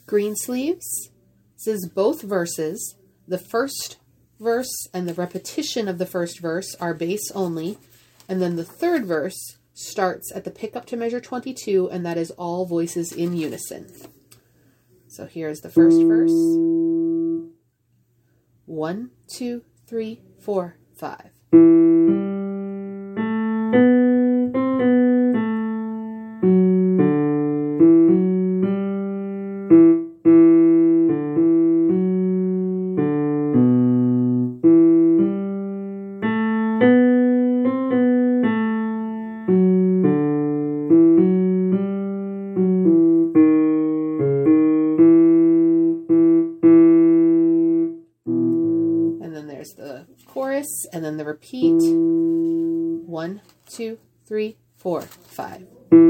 Greensleeves. This is both verses. The first verse and the repetition of the first verse are bass only, and then the third verse starts at the pickup to measure 22, and that is all voices in unison. So here's the first verse. 1, 2, 3, 4, 5. The chorus, and then the repeat. 1, 2, 3, 4, 5.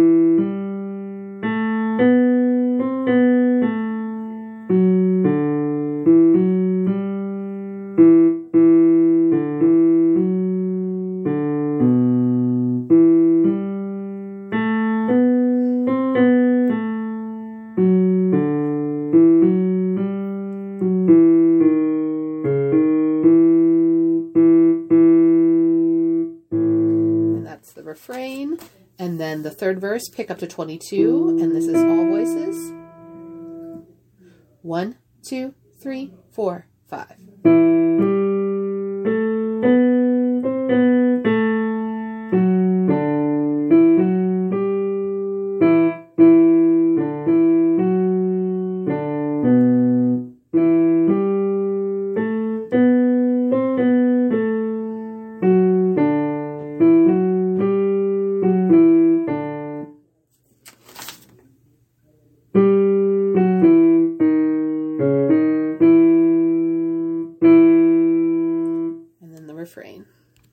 The refrain, and then the third verse, pick up to 22, and this is all voices. 1, 2, 3, 4, 5. Refrain.